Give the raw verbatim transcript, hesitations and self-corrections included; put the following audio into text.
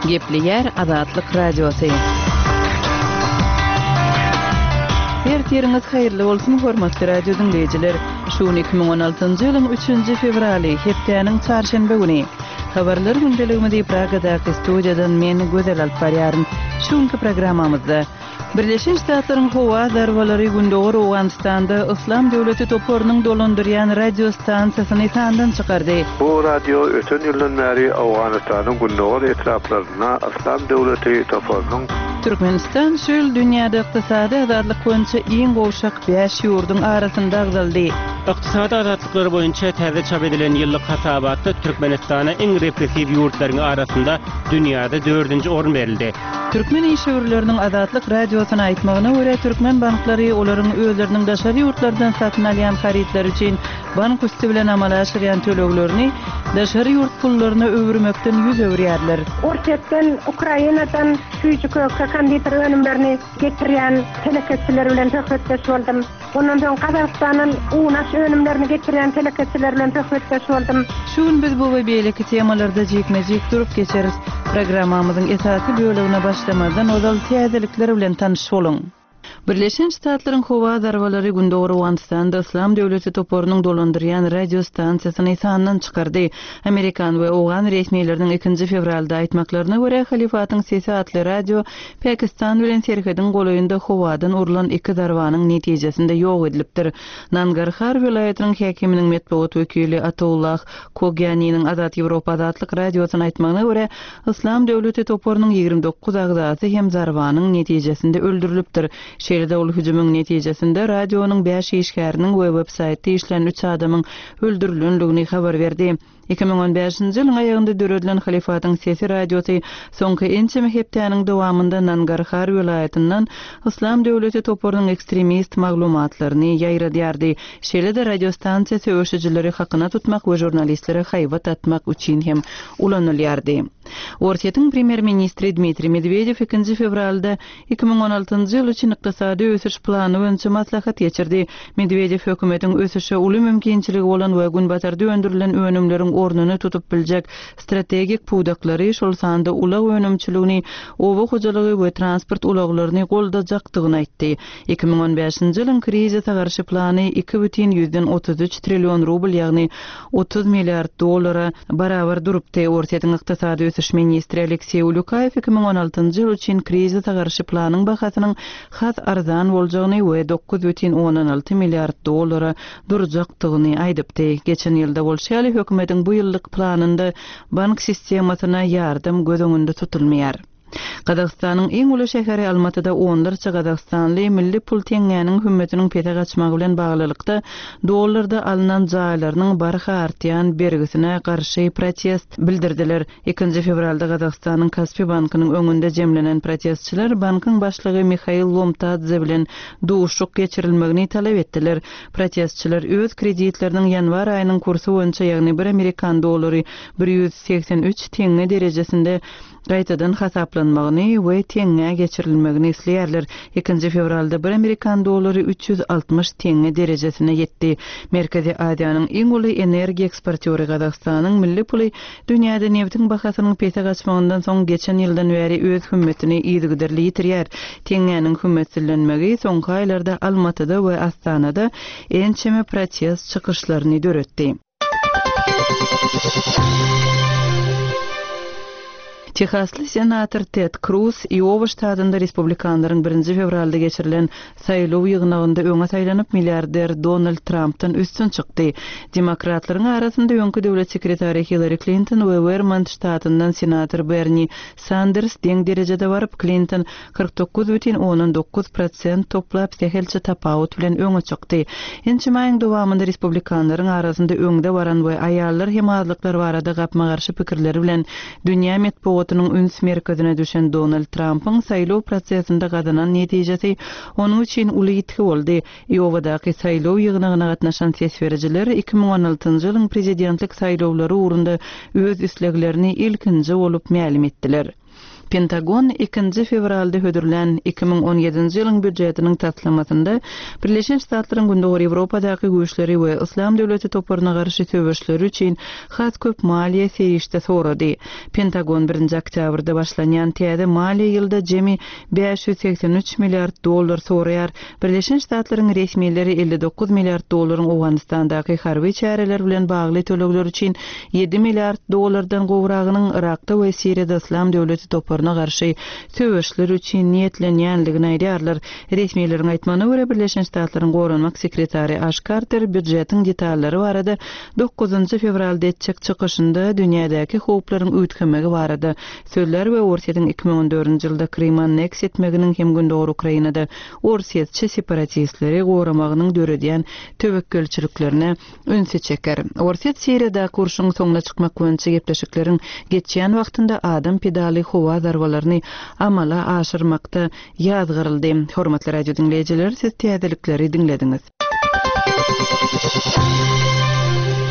Gepli yer Azatlyk Radiosu. Ertiriniz hayırlı bolsun hormatly radio dinleyijiler. Şu iki ming on altyncı ýylyň üçünji fevraly, hepdeniň çarşembe güni. Habarlar gündeliginde Pragadaky studiýadan men Gözel Alparýarym. Şuňky programmamyzda Birleşik Ştatlaryň Howa darbalary gündogor Awganistanda Islam döwleti toporunyň dolandyrýan radio stansiýasyny tandan çykardy. Bu radio öten ýyldan bäri Awganistanyň gündogor etraplaryna Islam döwleti toporunyň Türkmenistan şol dünýäde ykdysady azatlyk boýunça iň gowşak beş ýurduň arasynda agdaldy. Iqtisadi azatlyklar boýunça täze çap edilen ýyllyk hasabatda Türkmenistana iň repressiw ýurtlaryň arasynda dünýäde dördünji orun berildi. Türkmen işgörleriniň azatlyk radiosyna aýtmagyna görä Türkmen banklary olaryň özleriniň daşary ýurtlardan satyn alýan haritler üçin bank üstü bilen amal aşyrýan töleglerini daşary ýurt pullaryna öwürmekden ýüz öwürýärler. Ortadan Ukrainadan küçük kanditer önümlerini getirýän teleketçiler bilen töhbetdeş boldum. Ondan soň Kazakstanyň unaş önümlerini getirýän teleketçiler bilen töhbetdeş boldum. Şuň biz bu we beýleki temalarda jekmejek durup geçeriz. Programmamyzyň esasy bölümine başlamadan ozal täzelikler bilen tanyş boluň. Birleşik Ştatlaryň Howa darbalary gündogor Awganistanda Islam döwleti toporunyň dolandyrýan radio stansiýasyny tandan çykardy. Amerikan we Awgan resmiýetleriniň ikinji fevralda aýtmaklaryna görä Halifatyň sesi atly radio Pakistan bilen serhedin golaýynda Howadan urulan iki darbanyň netijesinde ýok edilipdir. Nangarhar vilayatynyň häkiminiň metbuat wekili Atullah Kogyanynyň Azat Ýewropa azatlyk radiosyna aýtmagyna görä Islam döwleti toporunyň ýigirmi dokuz agdasy hem darbanyň netijesinde öldürilipdir. Şeýle ol hüjümüň netijesinde radionyň beş işgäriniň we websaýty işlen üç adamyň öldürilendigini habar berdi. iki ming on beşinji ýylyň aýagynda döredlen Halifatyň sesi radiosy soňky ençeme hepdeniň dowamynda Nangarhar vilayatyndan Islam döwleti toporunyň ekstremist maglumatlaryny ýaýradýardy. Şeýle de radio stansiýasy öşüjileri hakyna tutmak we jurnalistlere haýbat atmak üçin hem ulanylýardy. Ortaýatyň premier ministri Dmitri Medvedev ikinji fevralda iki ming on altyncı ýyl üçin ykdysady ösüş plany boýunça maslahat geçirdi. Medvedev hökümetiň ösüşe uly mümkinçiligi bolan we günbatarda öndürilen önümleriň ornuny tutup biljek strategik pudaklary şol sanda ulag önümçiligini, owa hojalygy we transport ulaglaryny goldajakdygyny aýtdy. iki ming on beşinji ýylyň krize tagarşy plany iki бүтүн yüzden otuz üç trillion rubl ýagny otuz milliard dollara barabar durupdy. Ortaýatyň ykdysady ösüş ministri Aleksey Ulyukayev iki ming on altyncı ýyl üçin krize tagarşy planyň bahasynyň has arzan boljagyny we dokuz бүтүn on alty milliard dollara durjakdygyny aýdypdy. Geçen ýylda bolşaly hökümetiň bu ýyllyk planynda bank sistemasyna ýardam göz öňünde tutulmaýar. Kazakstanyň iň uly şäheri Almatyda onlarça Kazakstanly milli pul teňgäniň hümmetiniň pete gaçmagy bilen baglylykda dollarda alynan jaýlarynyň barha artýan bergisine garşy protest bildirdiler. ikinji fevralda Kazakstanyň Kaspy bankynyň öňünde jemlenen protestçiler bankyň başlygy Mikhail Lomtadze bilen duşuk geçirilmegini talap etdiler. Protestçiler öz kreditleriniň ýanwar aýynyň kursy boýunça ýagny bir Amerikan dollary bir ýüz seksen üç teňe derejesinde gaýtadan hasaplanmagyny we teňe geçirilmegini isleýärler. ikinji fevralda bir Amerikan dollary üç yüz altmış teňe derejesine ýetdi. Merkezi Aziýanyň iň uly energiýa eksportýory Kazakstanyň milli puly dünýäde neftiň bahasynyň pete gaçmagyndan soň geçen ýyldan bäri öz hümmetini ýygyderli ýitirýär. Teňeňiň hümmetlenmegi soňky aýlarda Almatyda we Astanada ençeme protest çykyşlaryny döretdi. Texasly senator Ted Cruz Iowa ştatynda Respublikanlaryň birinji fevralda geçirilen saýlaw ýygnagynda öňe saýlanyp milliarder Donald Trump'tan üstün çykdy. Demokratlaryň arasynda öňkü döwlet sekretary Hillary Clinton we Vermont ştatyndan senator Bernie Sanders deň derejede baryp Clinton kırk dokuz бүтүn on dokuz prosent toplap sehelçe tapawut bilen öňe çykdy. Ençime aýyň dowamynda Respublikanlaryň arasynda öňde baran we aýallar hem azlyklar barada gapma garşy pikirleri bilen dünýä metbuatynyň üns merkezine düşen Donald Trump'ın saýlaw prosesinde gazanan netijesi onuň üçin uly ýetki boldy. Iowadaky saýlaw ýygnagyna gatnaşan sesverjiler iki ming on altyncı ýylyň prezidentlik saýlawlary uğrunda öz üsleglerini ilkinji bolup ma'lum etdiler. Pentagon ikinji fevralda hödürlen iki bin on ýedinji ýylyň büdjetiniň taslamasynda Birleşen Ştatlaryň Gündoğry Ýewropadagı güýçleri we Islam döwleti toparyna garşy töweşleri üçin has köp maliýe serişde sorady. Pentagon birinji oktýabrda başlanýan täze maliýe ýylda jemi beş ýüz seksen üç milliard dollar soraýar. Birleşen Ştatlaryň resmiýetleri elli dokuz milliard dollaryň Awganistandaky harby çäreler bilen bagly tölegler üçin yedi milliard dollardan gowragynyň Irakda we Siriýada Islam döwleti toparyna garşy töweşler üçin niýetlenýänligini aýdýarlar. Resmiýetlerin aýtmagyna görä Birleşen Ştatlaryň Gorunmak sekretary Ash Carter büdjetiň detallary barada dokuzunjy fevralda etjek çykyşynda dünýädäki howplaryň öýtgemegi barada sözler we Orsiýatyň iki bin on dördünji ýylda Krymy annex etmeginiň hem gündogry Ukrainada Orsiýetçi separatistleri goramagynyň döredýän töwekkelçiliklerine önse çeker. Orsiýet Siriýada kurşuň soňuna çykmak boýunça gepleşikleriň geçýän wagtynda adam pedali howa zarwalaryny amala aşyrmakda ýazgyryldy. Hormatly radio dinleýijiler, siz täzelikleri dinlediňiz.